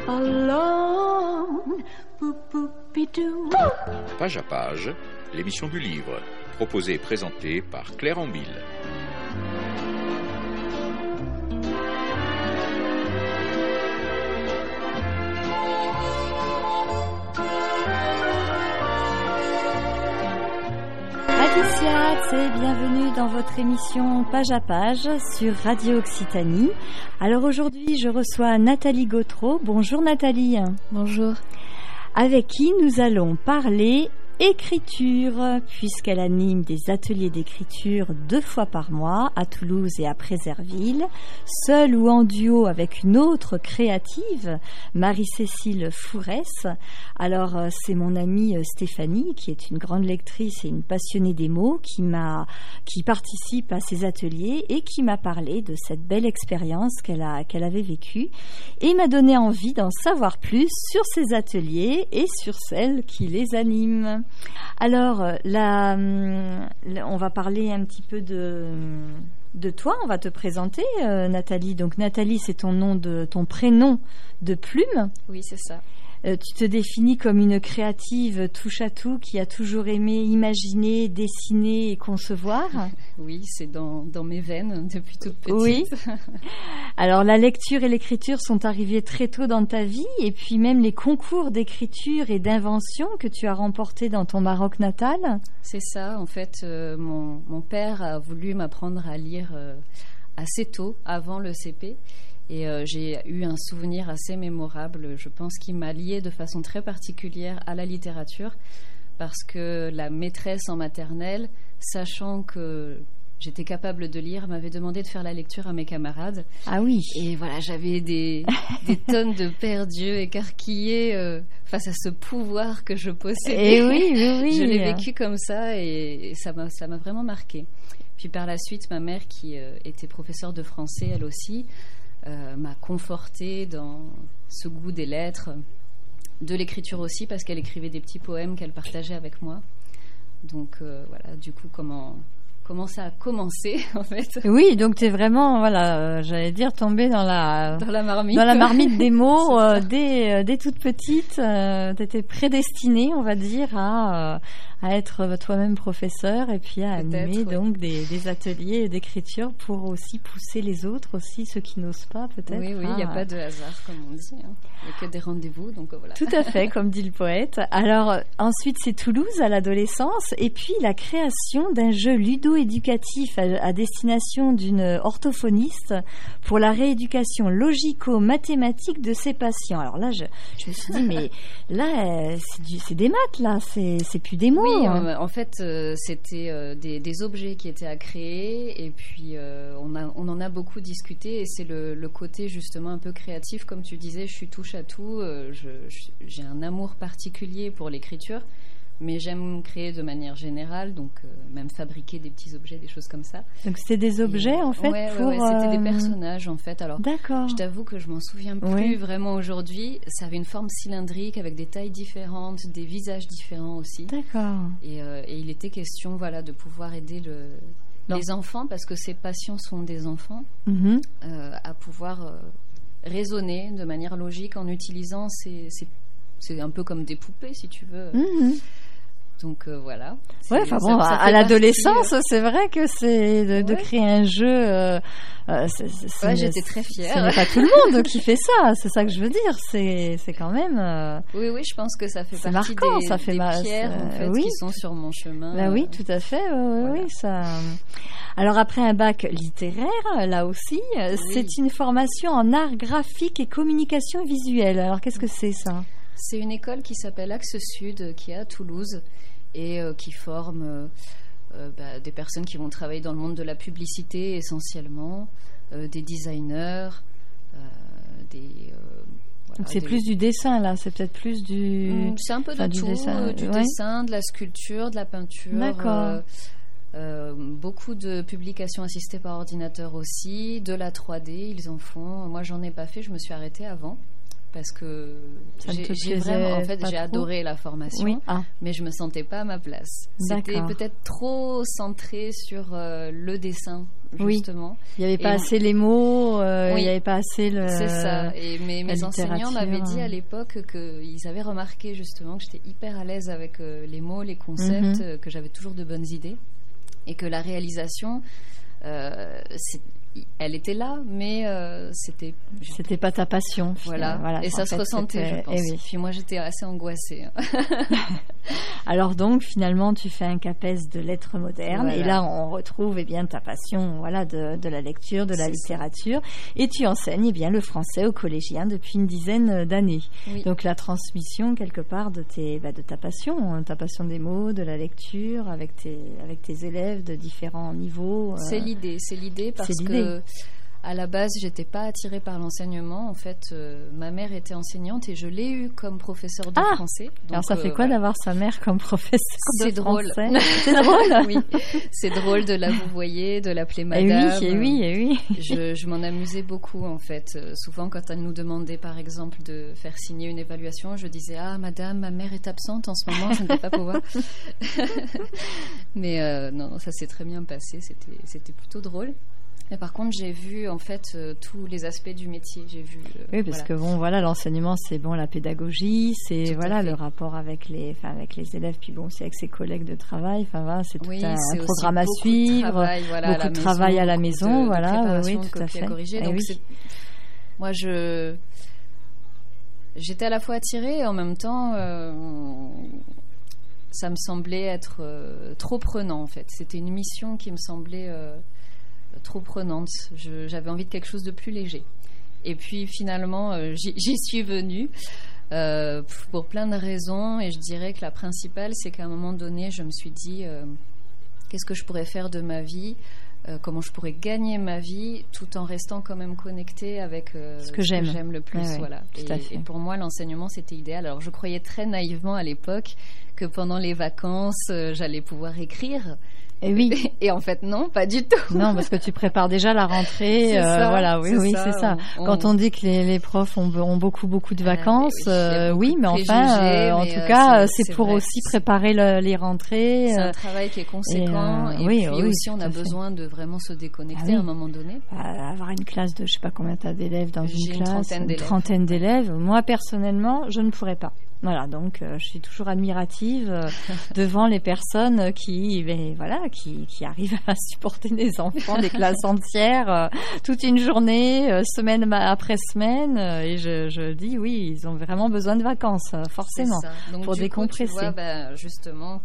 alone. Boop-boop-be-doo. Page à page, l'émission du livre, proposée et présentée par Claire Ambille. Alicia, et bienvenue dans votre émission Page à page sur Radio Occitanie. Alors aujourd'hui, je reçois Nathalie Gautreau. Bonjour Nathalie. Bonjour. Avec qui nous allons parler écriture, puisqu'elle anime des ateliers d'écriture 2 fois par mois à Toulouse et à Préserville, seule ou en duo avec une autre créative, Marie-Cécile Fourès. Alors c'est mon amie Stéphanie, qui est une grande lectrice et une passionnée des mots, qui participe à ces ateliers et qui m'a parlé de cette belle expérience qu'elle avait vécue et m'a donné envie d'en savoir plus sur ces ateliers et sur celles qui les animent. Alors, là, on va parler un petit peu de toi. On va te présenter, Nathalie. Donc, Nathalie, c'est ton prénom de plume. Oui, c'est ça. Tu te définis comme une créative touche-à-tout qui a toujours aimé imaginer, dessiner et concevoir. Oui, c'est dans mes veines depuis toute petite. Oui. Alors, la lecture et l'écriture sont arrivées très tôt dans ta vie, et puis même les concours d'écriture et d'invention que tu as remportés dans ton Maroc natal. C'est ça. En fait, mon père a voulu m'apprendre à lire assez tôt, avant le CP. Et j'ai eu un souvenir assez mémorable, je pense, qui m'a liée de façon très particulière à la littérature, parce que la maîtresse en maternelle, sachant que j'étais capable de lire, m'avait demandé de faire la lecture à mes camarades. Ah oui. Et voilà, j'avais des tonnes de pères Dieu écarquillés face à ce pouvoir que je possédais. Et oui. Je l'ai vécu comme ça et ça m'a vraiment marqué. Puis par la suite, ma mère, qui était professeure de français, elle aussi, m'a confortée dans ce goût des lettres, de l'écriture aussi, parce qu'elle écrivait des petits poèmes qu'elle partageait avec moi. Donc voilà, du coup, comment ça a commencé en fait. Oui, donc tu es vraiment, j'allais dire, tombée dans la marmite des mots dès toute petite. Tu étais prédestinée, on va dire, à être toi-même professeur et puis à animer donc des ateliers d'écriture pour aussi pousser les autres, aussi ceux qui n'osent pas peut-être. Oui, il n'y a pas de hasard comme on dit. Il n'y a que des rendez-vous, donc voilà. Tout à fait, comme dit le poète. Alors ensuite c'est Toulouse à l'adolescence et puis la création d'un jeu ludo-éducatif à destination d'une orthophoniste pour la rééducation logico-mathématique de ses patients. Alors là je me suis dit mais là c'est des maths là, c'est plus des mots. Oui, en fait, c'était des objets qui étaient à créer et puis on en a beaucoup discuté et c'est le côté justement un peu créatif. Comme tu disais, je suis touche à tout. J'ai un amour particulier pour l'écriture, mais j'aime créer de manière générale, donc même fabriquer des petits objets, des choses comme ça. Donc c'était des objets en fait ouais, c'était des personnages en fait. Alors, d'accord. Je t'avoue que je m'en souviens plus vraiment aujourd'hui. Ça avait une forme cylindrique avec des tailles différentes, des visages différents aussi. D'accord. Et il était question de pouvoir aider les enfants, parce que ces patients sont des enfants, à pouvoir raisonner de manière logique en utilisant c'est un peu comme des poupées si tu veux. Donc voilà. Ouais, enfin bon, à l'adolescence, c'est vrai que c'est de créer un jeu. J'étais très fière. Ce n'est pas tout le monde qui fait ça. C'est ça que je veux dire. C'est quand même. Oui, je pense que ça fait partie marquant, des pierres en fait, qui sont sur mon chemin. Bah oui, tout à fait. Oui, ça. Alors après un bac littéraire, là aussi, c'est une formation en art graphique et communication visuelle. Alors qu'est-ce que c'est ça ? C'est une école qui s'appelle Axe Sud, qui est à Toulouse et qui forme des personnes qui vont travailler dans le monde de la publicité essentiellement, des designers, donc c'est plus du dessin là, c'est peut-être plus du... C'est un peu de tout, du dessin, de la sculpture, de la peinture. D'accord. Beaucoup de publications assistées par ordinateur aussi, de la 3D, ils en font. Moi, j'en ai pas fait, je me suis arrêtée avant. parce que Ça ne te j'ai plaisait vraiment, en fait, pas j'ai trop adoré la formation, Oui. Ah, mais je me sentais pas à ma place. C'était D'accord. peut-être trop centré sur le dessin, Oui. justement. il n'y avait pas Et- assez les mots, Oui. il n'y avait pas assez le... C'est ça. Et mes la enseignants m'avaient dit littérature. à l'époque qu'ils avaient remarqué justement que j'étais hyper à l'aise avec les mots, les concepts, que j'avais toujours de bonnes idées, et que la réalisation, elle était là, mais c'était C'était pas ta passion. voilà. Et ça en se fait, ressentait, c'était- je pense. eh oui. Puis moi, j'étais assez angoissée. Alors donc, finalement, tu fais un CAPES de lettres modernes. Voilà. Et là, on retrouve ta passion de la lecture, de la C'est ça. littérature. Et tu enseignes le français aux collégiens depuis une dizaine d'années. Oui. Donc la transmission, quelque part, de ta passion des mots, de la lecture, avec tes élèves de différents niveaux. C'est l'idée parce c'est l'idée. que à la base, j'étais pas attirée par l'enseignement. En fait, ma mère était enseignante et je l'ai eue comme professeure de français. Alors Donc, ça fait quoi voilà. d'avoir sa mère comme professeur de C'est drôle. français? C'est drôle. Oui, c'est drôle de la vouvoyer, de l'appeler Et madame. oui. Je m'en amusais beaucoup en fait. Souvent quand elle nous demandait par exemple de faire signer une évaluation, je disais ah madame, ma mère est absente en ce moment, je ne vais pas pouvoir. Mais non, ça s'est très bien passé, c'était plutôt drôle. Mais par contre, j'ai vu en fait tous les aspects du métier. J'ai vu. Oui, parce que l'enseignement, c'est la pédagogie, c'est Tout à fait. le rapport avec les élèves, puis aussi avec ses collègues de travail. C'est tout un c'est aussi programme à beaucoup de suivre, travail, voilà, beaucoup de travail à la maison, de préparation, oui, de tout à copies fait. corriger. Eh Donc oui. moi, j'étais à la fois attirée et en même temps, ça me semblait être trop prenant en fait. C'était une mission qui me semblait trop prenante. J'avais envie de quelque chose de plus léger. Et puis finalement, j'y suis venue pour plein de raisons. Et je dirais que la principale, c'est qu'à un moment donné, je me suis dit qu'est-ce que je pourrais faire de ma vie, comment je pourrais gagner ma vie tout en restant quand même connectée avec ce que j'aime le plus. Ouais, voilà. tout à fait. Et pour moi, l'enseignement, c'était idéal. Alors, je croyais très naïvement à l'époque que pendant les vacances, j'allais pouvoir écrire. Et oui. Et en fait, non, pas du tout. Non, parce que tu prépares déjà la rentrée. C'est ça, c'est ça. Quand on dit que les profs ont beaucoup de vacances, mais enfin, en tout cas, c'est pour vrai, aussi préparer les rentrées. C'est un travail qui est conséquent. Et puis aussi, on a besoin de vraiment se déconnecter à un moment donné. Avoir une classe de, je sais pas combien tu as d'élèves dans une classe, une trentaine d'élèves. Moi, personnellement, je ne pourrais pas. Voilà, donc je suis toujours admirative devant les personnes qui arrivent à supporter des enfants, des classes entières, toute une journée, semaine après semaine, et je dis oui, ils ont vraiment besoin de vacances, forcément, donc, pour décompresser. Coup, tu vois, justement,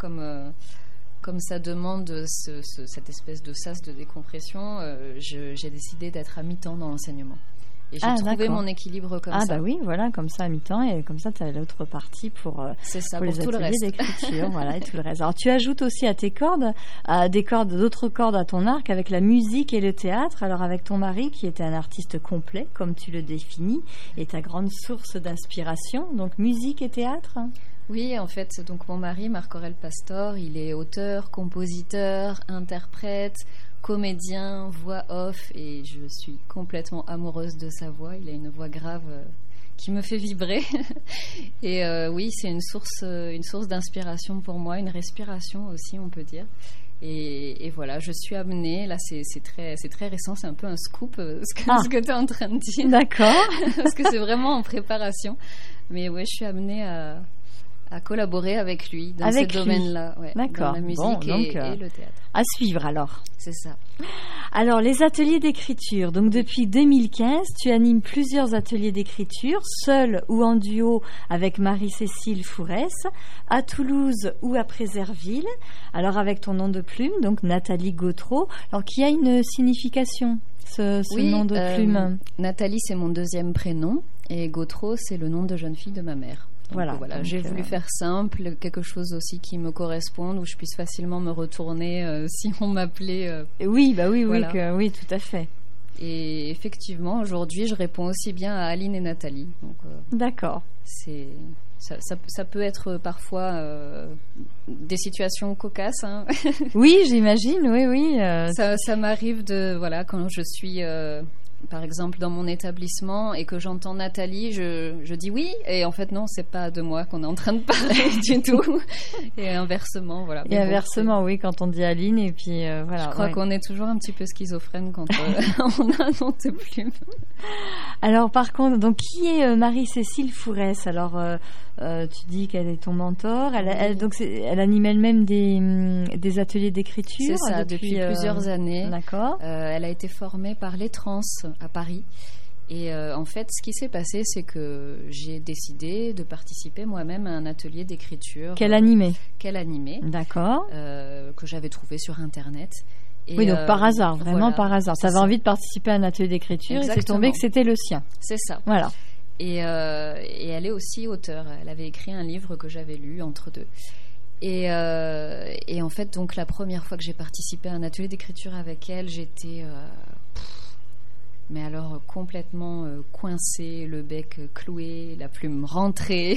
comme ça demande cette espèce de sas de décompression, j'ai décidé d'être à mi-temps dans l'enseignement. Et j'ai trouvé mon équilibre comme ça. Ah bah oui, voilà, comme ça à mi-temps, et comme ça tu as l'autre partie pour les tout ateliers d'écriture, voilà, et tout le reste. Alors tu ajoutes aussi à tes cordes, d'autres cordes à ton arc avec la musique et le théâtre. Alors avec ton mari qui était un artiste complet, comme tu le définis, et ta grande source d'inspiration, donc musique et théâtre. Oui, en fait, donc mon mari, Marc-Aurèle Pastor, il est auteur, compositeur, interprète, comédien, voix off, et je suis complètement amoureuse de sa voix. Il a une voix grave qui me fait vibrer. Et oui, c'est une source d'inspiration pour moi, une respiration aussi, on peut dire. Et voilà, je suis amenée, là c'est très récent, c'est un peu un scoop ce que tu es en train de dire. D'accord. Parce que c'est vraiment en préparation. Mais ouais, je suis amenée à collaborer avec lui dans ce domaine-là, dans la musique et le théâtre. À suivre alors. C'est ça. Alors les ateliers d'écriture, donc depuis 2015, tu animes plusieurs ateliers d'écriture, seul ou en duo avec Marie-Cécile Fourès, à Toulouse ou à Préserville, alors avec ton nom de plume, donc Nathalie Gautreau, alors qui a une signification, ce nom de plume. Nathalie, c'est mon deuxième prénom, et Gautreau, c'est le nom de jeune fille de ma mère. Donc, voilà, j'ai voulu faire simple, quelque chose aussi qui me corresponde, où je puisse facilement me retourner si on m'appelait. Oui, voilà. oui, tout à fait. Et effectivement, aujourd'hui, je réponds aussi bien à Aline et Nathalie. Donc, d'accord. Ça peut être parfois des situations cocasses. Hein. Oui, j'imagine, oui. Ça m'arrive quand je suis par exemple dans mon établissement et que j'entends Nathalie, je dis oui, et en fait non, c'est pas de moi qu'on est en train de parler du tout. Et inversement, voilà. Et inversement, oui, quand on dit Aline, et puis voilà. Je crois qu'on est toujours un petit peu schizophrène quand on a un nom de plume. Alors par contre, donc qui est Marie-Cécile Fourès? Alors tu dis qu'elle est ton mentor. Elle anime elle-même des ateliers d'écriture. C'est ça, depuis plusieurs années. D'accord. Elle a été formée par les Trans à Paris. Et en fait, ce qui s'est passé, c'est que j'ai décidé de participer moi-même à un atelier d'écriture. Qu'elle animait. D'accord. Que j'avais trouvé sur Internet. Et oui, donc par hasard, vraiment voilà, par hasard. Tu avais envie de participer à un atelier d'écriture. Exactement. Et c'est tombé que c'était le sien. C'est ça. Voilà. Et elle est aussi auteure. Elle avait écrit un livre que j'avais lu entre deux. Et en fait, donc la première fois que j'ai participé à un atelier d'écriture avec elle, j'étais mais alors complètement coincée, le bec cloué, la plume rentrée.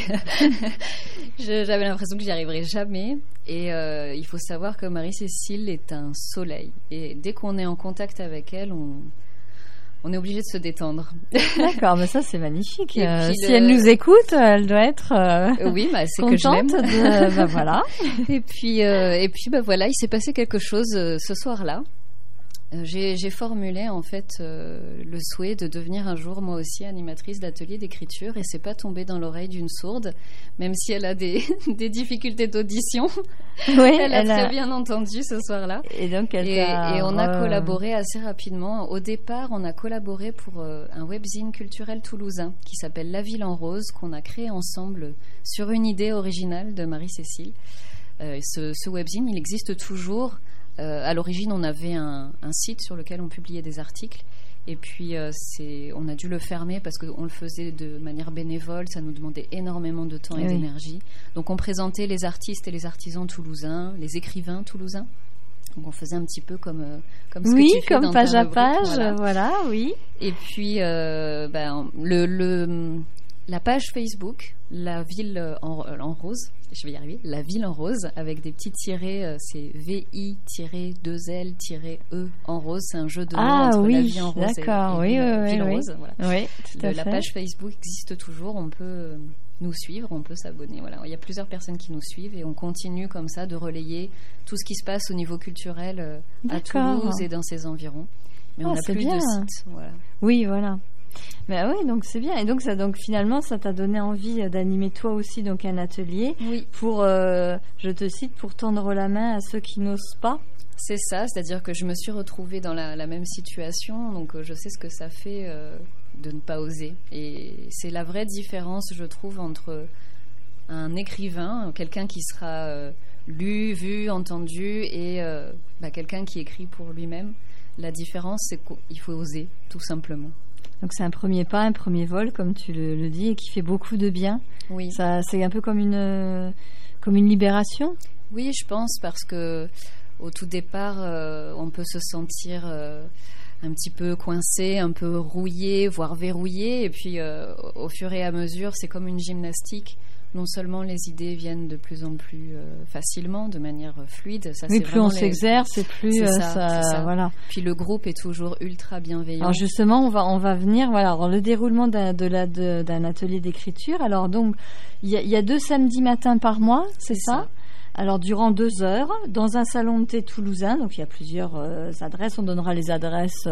J'avais l'impression que j'y arriverais jamais. Et il faut savoir que Marie-Cécile est un soleil. Et dès qu'on est en contact avec elle, on est obligé de se détendre. D'accord, mais ça c'est magnifique. Si elle nous écoute, elle doit être oui, c'est contente que je l'aime. Voilà. Et puis voilà, il s'est passé quelque chose ce soir-là. J'ai formulé en fait le souhait de devenir un jour moi aussi animatrice d'atelier d'écriture, et c'est pas tombé dans l'oreille d'une sourde, même si elle a des difficultés d'audition. Oui, elle a très bien entendu ce soir-là. Et donc et on a collaboré assez rapidement. Au départ, on a collaboré pour un webzine culturel toulousain qui s'appelle La Ville en Rose, qu'on a créé ensemble sur une idée originale de Marie-Cécile. Ce webzine, il existe toujours. À l'origine, on avait un site sur lequel on publiait des articles, et puis on a dû le fermer parce qu'on le faisait de manière bénévole. Ça nous demandait énormément de temps et d'énergie. Donc on présentait les artistes et les artisans toulousains, les écrivains toulousains. Donc on faisait un petit peu comme ce que tu fais comme dans page ta à rubrique, page, voilà, oui. Et puis la page Facebook, La Ville en Rose, je vais y arriver, La Ville en Rose, avec des petits tirets, c'est VI-2L-E en rose, c'est un jeu de mots entre La Vie en Rose et Ville en Rose. Voilà. Oui, tout à fait. La page Facebook existe toujours, on peut nous suivre, on peut s'abonner. Voilà. Il y a plusieurs personnes qui nous suivent et on continue comme ça de relayer tout ce qui se passe au niveau culturel à Toulouse et dans ses environs. Mais on n'a plus de site. Voilà. Oui, voilà. Mais oui, donc c'est bien. Et donc finalement, ça t'a donné envie d'animer toi aussi donc un atelier pour, je te cite, pour tendre la main à ceux qui n'osent pas. C'est ça, c'est-à-dire que je me suis retrouvée dans la même situation, donc je sais ce que ça fait de ne pas oser. Et c'est la vraie différence, je trouve, entre un écrivain, quelqu'un qui sera lu, vu, entendu, et quelqu'un qui écrit pour lui-même. La différence, c'est qu'il faut oser, tout simplement. Donc c'est un premier pas, un premier vol, comme tu le dis, et qui fait beaucoup de bien. Oui. Ça, c'est un peu comme une libération. Oui, je pense, parce que au tout départ, on peut se sentir un petit peu coincé, un peu rouillé, voire verrouillé. Et puis, au fur et à mesure, c'est comme une gymnastique. Non seulement les idées viennent de plus en plus facilement, de manière fluide. Ça, oui, c'est plus on s'exerce, et plus c'est ça. Voilà. Puis le groupe est toujours ultra bienveillant. Alors justement, on va venir dans le déroulement d'un atelier d'écriture. Alors donc, il y a 2 samedis matins par mois, c'est ça. Alors durant 2 heures, dans un salon de thé toulousain, donc il y a plusieurs adresses, on donnera les adresses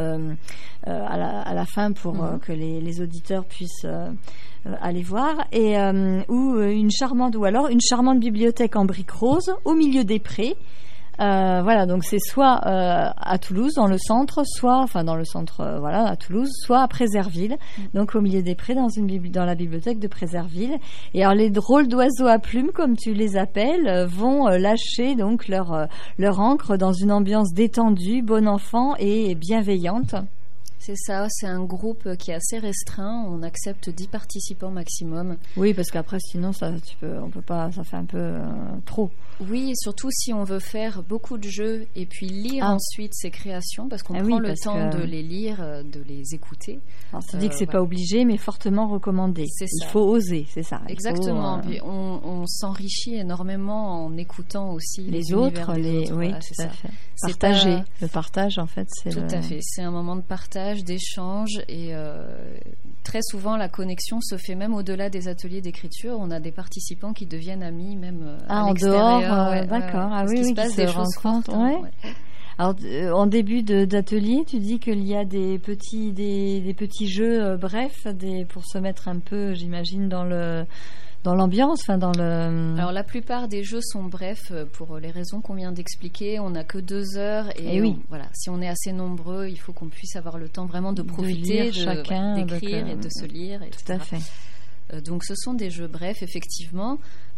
à la fin pour que les auditeurs puissent aller voir, et ou une charmante bibliothèque en briques roses au milieu des prés. Voilà, donc c'est soit à Toulouse dans le centre, soit à Toulouse, soit à Préserville, donc au milieu des prés dans la bibliothèque de Préserville. Et alors les drôles d'oiseaux à plumes, comme tu les appelles, vont lâcher donc leur encre dans une ambiance détendue, bon enfant et bienveillante. C'est ça, c'est un groupe qui est assez restreint. On accepte 10 participants maximum. Oui, parce qu'après, sinon, on peut pas, ça fait un peu trop. Oui, et surtout si on veut faire beaucoup de jeux et puis lire ensuite ces créations, parce qu'on prend le temps de les lire, de les écouter. Alors, ça dit que c'est pas obligé, mais fortement recommandé. Il faut oser, c'est ça. Exactement. Puis on s'enrichit énormément en écoutant aussi les autres. Oui, tout à fait. Partager. Le partage, en fait, c'est tout à fait. C'est un moment de partage. partage, d'échange, et très souvent la connexion se fait même au-delà des ateliers d'écriture. On a des participants qui deviennent amis même à l'extérieur. En dehors, d'accord. Ah oui, il se passe des choses fortes. Alors, en début d'atelier, tu dis qu'il y a des petits jeux brefs, pour se mettre un peu, j'imagine, dans l'ambiance, Alors la plupart des jeux sont brefs pour les raisons qu'on vient d'expliquer. On n'a que 2 heures et voilà, si on est assez nombreux, il faut qu'on puisse avoir le temps vraiment de profiter, d'écrire et de se lire. Etc. Tout à fait. Donc ce sont des jeux brefs, effectivement.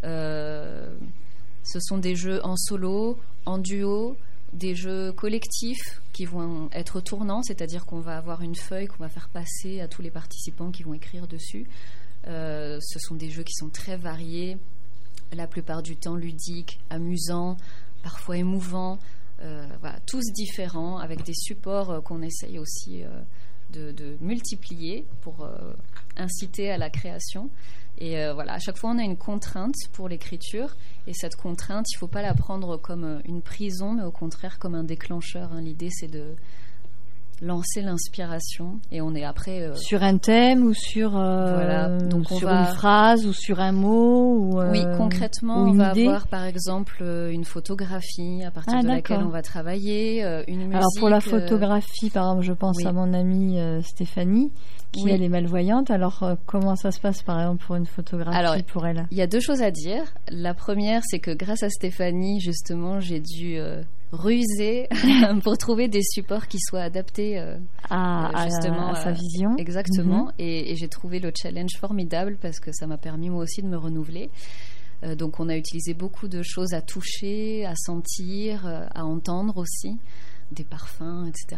Ce sont des jeux en solo, en duo, des jeux collectifs qui vont être tournants, c'est-à-dire qu'on va avoir une feuille qu'on va faire passer à tous les participants qui vont écrire dessus. Ce sont des jeux qui sont très variés, la plupart du temps ludiques, amusants, parfois émouvants, tous différents, avec des supports qu'on essaye aussi de multiplier pour inciter à la création. Et à chaque fois on a une contrainte pour l'écriture, et cette contrainte, il ne faut pas la prendre comme une prison, mais au contraire comme un déclencheur. L'idée, c'est de lancer l'inspiration, et on est après sur un thème ou sur donc sur une phrase ou sur un mot oui, concrètement on va avoir par exemple une photographie à partir de laquelle on va travailler, une musique. Alors pour la photographie, par exemple, je pense à mon amie Stéphanie qui elle est malvoyante. Alors comment ça se passe par exemple pour une photographie pour elle? Il y a 2 choses à dire. La première, c'est que grâce à Stéphanie, justement, j'ai dû ruser pour trouver des supports qui soient adaptés à sa vision. Exactement. Et j'ai trouvé le challenge formidable parce que ça m'a permis moi aussi de me renouveler. Donc on a utilisé beaucoup de choses à toucher, à sentir, à entendre aussi, des parfums, etc.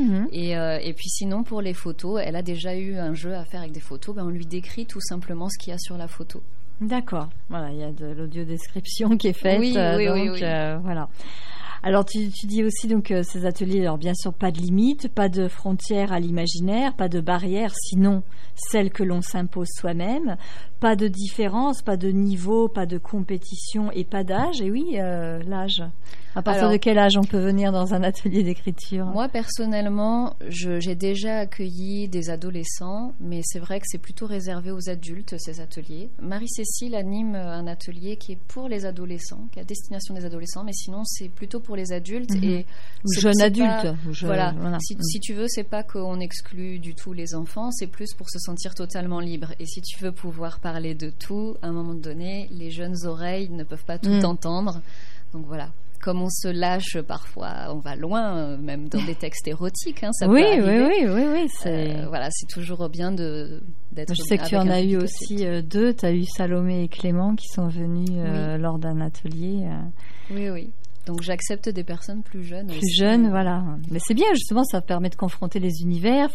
Et puis sinon, pour les photos, elle a déjà eu un jeu à faire avec des photos. On lui décrit tout simplement ce qu'il y a sur la photo. D'accord. Voilà, il y a de l'audio-description qui est faite. Oui. Voilà. Alors tu dis aussi donc ces ateliers, alors bien sûr pas de limite, pas de frontières à l'imaginaire, pas de barrières sinon celles que l'on s'impose soi-même, pas de différence, pas de niveau, pas de compétition et pas d'âge. Et oui, l'âge. À partir de quel âge on peut venir dans un atelier d'écriture? Moi personnellement, j'ai déjà accueilli des adolescents, mais c'est vrai que c'est plutôt réservé aux adultes, ces ateliers. Marie-Cécile anime un atelier qui est pour les adolescents, qui est à destination des adolescents, mais sinon c'est plutôt pour les adultes et jeunes adultes. Voilà. Si tu veux, c'est pas qu'on exclut du tout les enfants, c'est plus pour se sentir totalement libre. Et si tu veux pouvoir parler de tout, à un moment donné, les jeunes oreilles ne peuvent pas tout entendre. Donc voilà. Comme on se lâche parfois, on va loin, même dans des textes érotiques. Ça peut arriver. Oui. C'est toujours bien d'être. Je sais que tu en as eu aussi 2. Tu as eu Salomé et Clément qui sont venus lors d'un atelier. Oui. Donc j'accepte des personnes plus jeunes. Plus jeunes, voilà. Mais c'est bien, justement, ça permet de confronter les univers,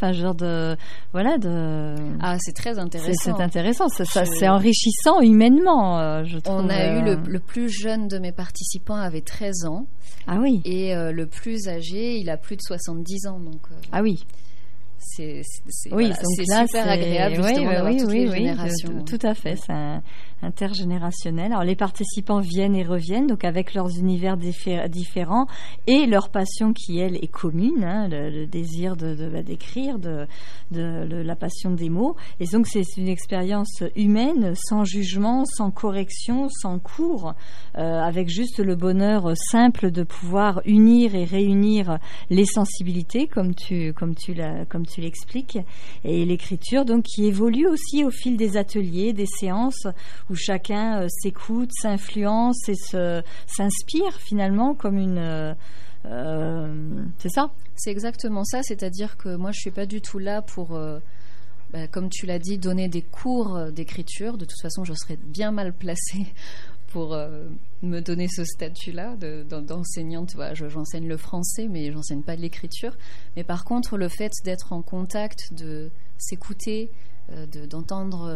Ah, c'est très intéressant. C'est intéressant, c'est enrichissant humainement, je trouve. On a eu le plus jeune de mes participants avait 13 ans. Ah oui. Et le plus âgé, il a plus de 70 ans. Donc, ah oui. C'est super agréable justement d'avoir toutes les générations. Tout à fait, c'est intergénérationnel. Alors les participants viennent et reviennent, donc avec leurs univers différents et leur passion qui elle est commune, le désir d'écrire, la passion des mots. Et donc c'est une expérience humaine, sans jugement, sans correction, sans cours, avec juste le bonheur simple de pouvoir unir et réunir les sensibilités, comme tu l'expliques, et l'écriture donc qui évolue aussi au fil des ateliers, des séances où chacun s'écoute, s'influence et s'inspire finalement comme une c'est ça? C'est exactement ça, c'est-à-dire que moi je suis pas du tout là pour comme tu l'as dit, donner des cours d'écriture. De toute façon je serais bien mal placée pour me donner ce statut-là d'enseignante. J'enseigne le français, mais j'enseigne pas de l'écriture. Mais par contre, le fait d'être en contact, de s'écouter, d'entendre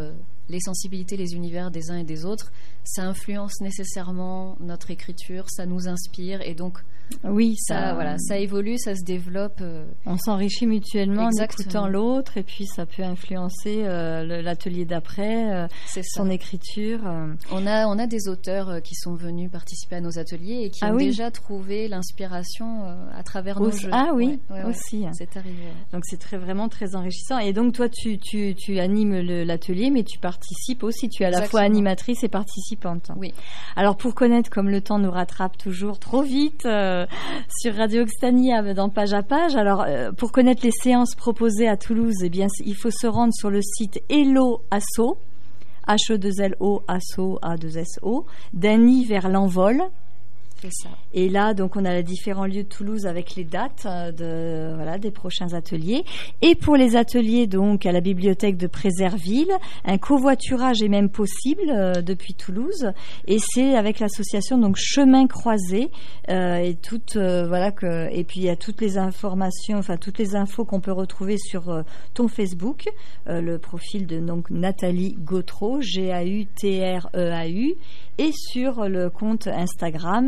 les sensibilités, les univers des uns et des autres, ça influence nécessairement notre écriture, ça nous inspire et donc oui, ça évolue, ça se développe. On s'enrichit mutuellement Exactement. en écoutant l'autre et puis ça peut influencer l'atelier d'après, son écriture. On a des auteurs qui sont venus participer à nos ateliers et qui ont déjà trouvé l'inspiration à travers nos jeux. Ah oui, aussi. C'est arrivé. Donc c'est vraiment très enrichissant. Et donc toi, tu animes l'atelier, mais tu participes aussi. Tu es à la fois animatrice et participante. Oui. Alors pour connaître, comme le temps nous rattrape toujours trop vite sur Radio Occitanie dans Page à Page, alors pour connaître les séances proposées à Toulouse, eh bien il faut se rendre sur le site Hello Asso, H-E-2-L-O, Asso, A-2-S-O, d'Annie vers l'envol. C'est ça. Et là, donc, on a les différents lieux de Toulouse avec les dates des prochains ateliers. Et pour les ateliers, donc, à la bibliothèque de Préserville, un covoiturage est même possible depuis Toulouse. Et c'est avec l'association donc Chemin Croisé et et puis il y a toutes les informations, toutes les infos qu'on peut retrouver sur ton Facebook, le profil de donc Nathalie Gautreau, G-A-U-T-R-E-A-U, et sur le compte Instagram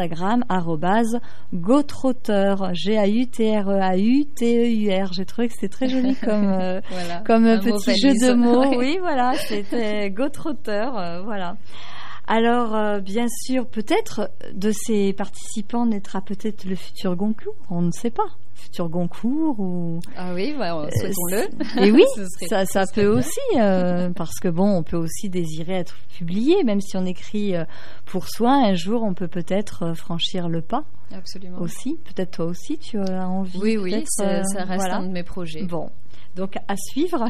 @gautrauteur, G-A-U-T-R-E-A-U-T-E-U-R. J'ai trouvé que c'était très joli comme petit jeu de mots. Oui, voilà, c'était Gautrauteur, voilà. Alors, bien sûr, peut-être de ces participants naîtra peut-être le futur Goncourt, on ne sait pas. Futur Goncourt ou... Ah oui, souhaitons-le. Et oui, ça peut aussi, parce que on peut aussi désirer être publié, même si on écrit pour soi, un jour on peut peut-être franchir le pas. Absolument. Aussi, peut-être toi aussi tu as envie. Oui, ça reste un de mes projets. Bon, donc à suivre.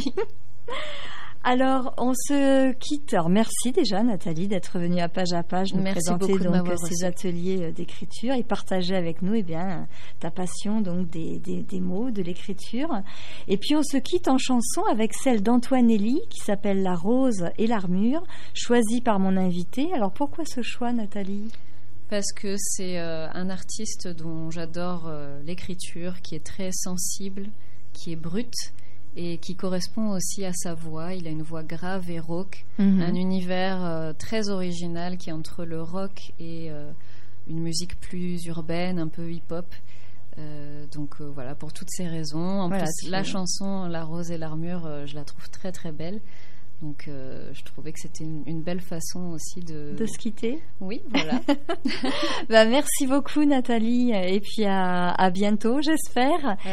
Alors, on se quitte. Alors, merci déjà, Nathalie, d'être venue à Page nous présenter donc ces ateliers d'écriture et partager avec nous ta passion donc des mots, de l'écriture. Et puis, on se quitte en chanson avec celle d'Antoine Elie qui s'appelle La Rose et l'Armure, choisie par mon invité. Alors, pourquoi ce choix, Nathalie ? Parce que c'est un artiste dont j'adore l'écriture, qui est très sensible, qui est brute, et qui correspond aussi à sa voix. Il a une voix grave et rauque, un univers très original qui est entre le rock et une musique plus urbaine, un peu hip-hop. Donc voilà, pour toutes ces raisons. En plus, la chanson La Rose et l'Armure, je la trouve très très belle. Donc je trouvais que c'était une belle façon aussi de se quitter. Oui, voilà. Merci beaucoup Nathalie et puis à bientôt j'espère.